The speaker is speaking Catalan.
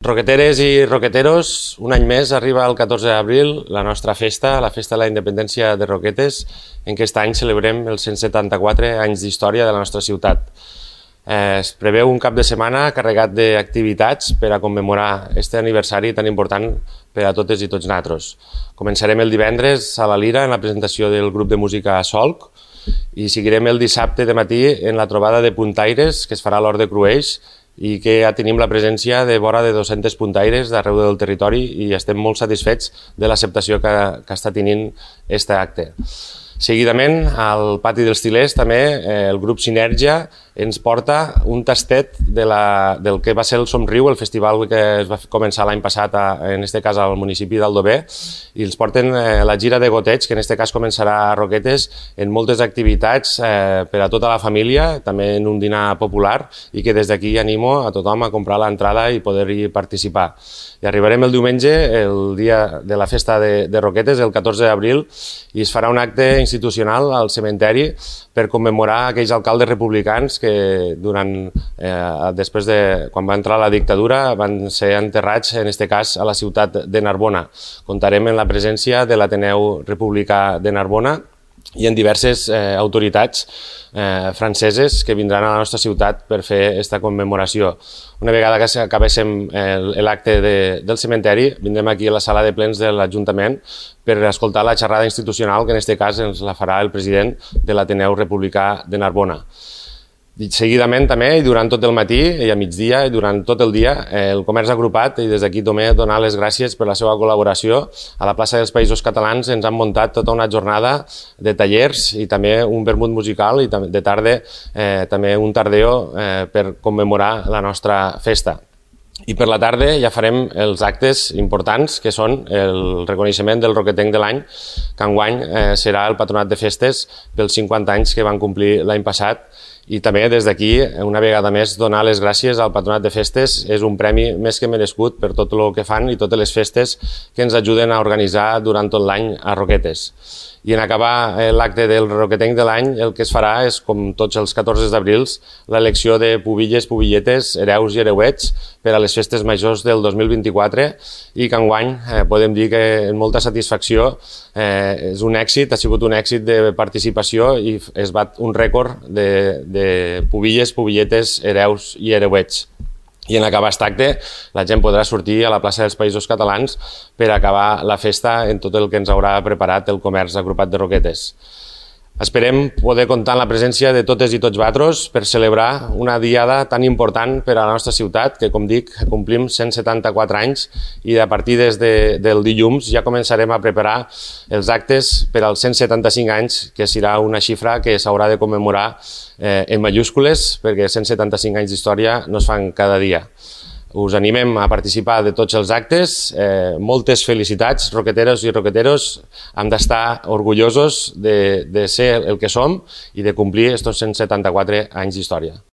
Roqueteres i roqueteros, un any més arriba el 14 d'abril la nostra festa, la Festa de la Independència de Roquetes, en què aquest any celebrem els 174 anys d'història de la nostra ciutat. Es preveu un cap de setmana carregat d'activitats per a commemorar aquest aniversari tan important per a totes i tots nosaltres. Començarem el divendres a la Lira en la presentació del grup de música Solc i seguirem el dissabte de matí en la trobada de puntaires que es farà a l'Hort de Crueix i que ja tenim la presència de vora de 200 puntaires d'arreu del territori i estem molt satisfets de l'acceptació que està tenint aquest acte. Seguidament, al Pati dels Til·lers, també el grup Sinergia ens porta un tastet del que va ser el Somriu, el festival que es va començar l'any passat, en aquest cas al municipi d'Aldover, i els porten la gira de goteig, que en aquest cas començarà a Roquetes, en moltes activitats per a tota la família, també en un dinar popular, i que des d'aquí animo a tothom a comprar l'entrada i poder-hi participar. I arribarem el diumenge, el dia de la festa de Roquetes, el 14 d'abril, i es farà un acte institucional al cementeri per commemorar aquells alcaldes republicans que després de quan va entrar la dictadura van ser enterrats, en aquest cas, a la ciutat de Narbona. Comptarem amb la presència de l'Ateneu Republicà de Narbona i en diverses autoritats franceses que vindran a la nostra ciutat per fer aquesta commemoració. Una vegada que acabéssim l'acte del cementeri, vindrem aquí a la sala de plens de l'Ajuntament per escoltar la xerrada institucional, que en aquest cas ens la farà el president de l'Ateneu Republicà de Narbona. Seguidament també, i durant tot el matí i a migdia i durant tot el dia, el comerç agrupat, i des d'aquí també donar les gràcies per la seva col·laboració, a la plaça dels Països Catalans ens han muntat tota una jornada de tallers i també un vermut musical i de tarda també un tardeo per commemorar la nostra festa. I per la tarda ja farem els actes importants, que són el reconeixement del roquetenc de l'any, que enguany serà el Patronat de Festes pels 50 anys que van complir l'any passat. I també des d'aquí, una vegada més, donar les gràcies al Patronat de Festes. És un premi més que merescut per tot el que fan i totes les festes que ens ajuden a organitzar durant tot l'any a Roquetes. I en acabar l'acte del roquetenc de l'any, el que es farà és, com tots els 14 d'abril, l'elecció de pubilles, pubilletes, hereus i hereuets per a les festes majors del 2024 i que enguany podem dir que amb molta satisfacció és un èxit, ha sigut un èxit de participació i es bat un rècord de pubilles, pubilletes, hereus i hereuets. I en acabar aquest acte la gent podrà sortir a la plaça dels Països Catalans per acabar la festa en tot el que ens haurà preparat el comerç agrupat de Roquetes. Esperem poder comptar amb la presència de totes i tots vosaltres per celebrar una diada tan important per a la nostra ciutat, que, com dic, complim 174 anys i a partir del dilluns ja començarem a preparar els actes per als 175 anys, que serà una xifra que s'haurà de commemorar en majúscules, perquè 175 anys d'història no es fan cada dia. Us animem a participar de tots els actes. Moltes felicitats, roqueteros i roqueteros. Hem d'estar orgullosos de ser el que som i de complir aquests 174 anys d'història.